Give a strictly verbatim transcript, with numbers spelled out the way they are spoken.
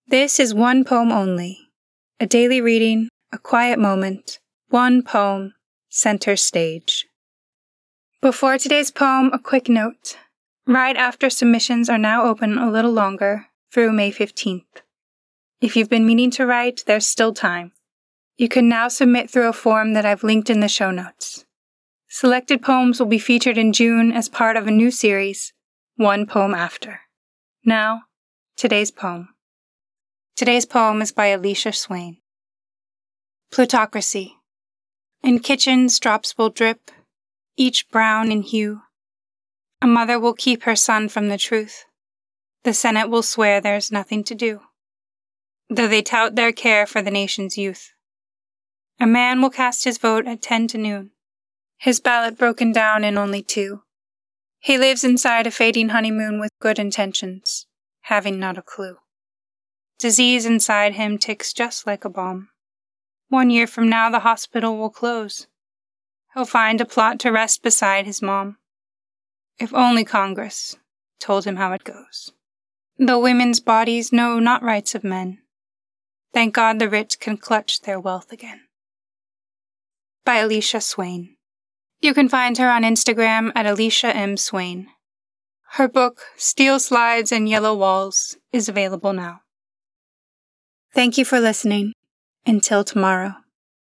This is one poem only. A daily reading, a quiet moment, one poem, center stage. Before today's poem, a quick note. Right after submissions are now open a little longer, through May fifteenth. If you've been meaning to write, there's still time. You can now submit through a form that I've linked in the show notes. Selected poems will be featured in June as part of a new series, One Poem After. Now, today's poem. Today's poem is by Alicia Swain. Plutocracy. In kitchens, drops will drip, each brown in hue. A mother will keep her son from the truth. The Senate will swear there's nothing to do, though they tout their care for the nation's youth. A man will cast his vote at ten to noon, his ballot broken down in only two. He lives inside a fading honeymoon with good intentions, having not a clue. Disease inside him ticks just like a bomb. One year from now the hospital will close. He'll find a plot to rest beside his mom. If only Congress told him how it goes. Though women's bodies know not rights of men, thank God the rich can clutch their wealth again. By Alicia Swain. You can find her on Instagram at Alicia M. Swain. Her book, Steel Slides and Yellow Walls, is available now. Thank you for listening. Until tomorrow.